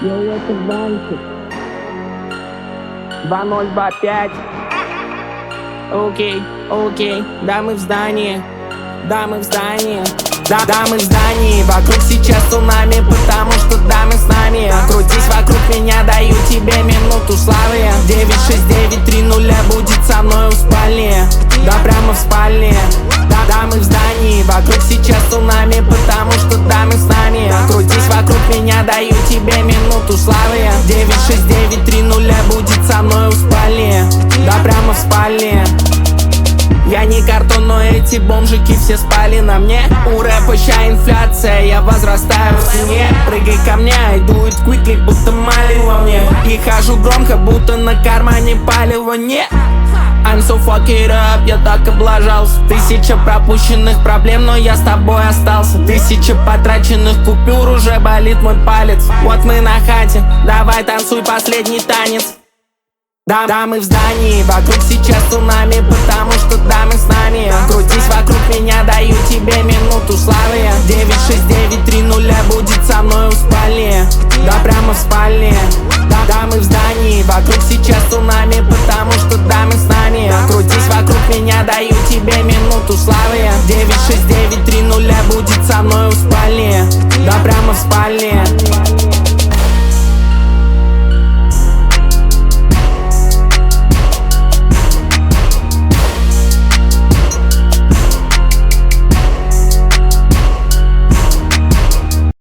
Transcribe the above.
Я это банчик 2025. Окей, окей, да мы в здании, да мы в здании, да мы в здании. Вокруг сейчас цунами, потому что да мы с нами. Крутись вокруг меня, даю тебе минуту славы. 96930 будет со мной в спальне, да прямо в спальне. Да мы в здании, вокруг сейчас цунами, потому что да мы с нами. Крутись вокруг меня, даю тебе минуту славы. 96930 будет со мной в спальне, да прямо в спальне. Я не картон, но эти бомжики все спали на мне. У рэпа ща инфляция, я возрастаю в цене. Прыгай ко мне, I do it quickly, будто малин во мне. И хожу громко, будто на кармане палево нет. I'm so fuck it up, я так облажался. 1000 пропущенных проблем, но я с тобой остался. 1000 потраченных купюр, уже болит мой палец. Вот мы на хате, давай танцуй последний танец. Да мы в здании, вокруг сейчас цунами, потому что да мы с нами. Крутись вокруг меня, даю тебе минуту славы. 96930 будет со мной в спальне, да прямо в спальне. Да мы в здании, вокруг сейчас цунами, потому что да мы с нами. Крутись вокруг меня, даю тебе минуту славы. 96930 будет со мной в спальне, да прямо в спальне.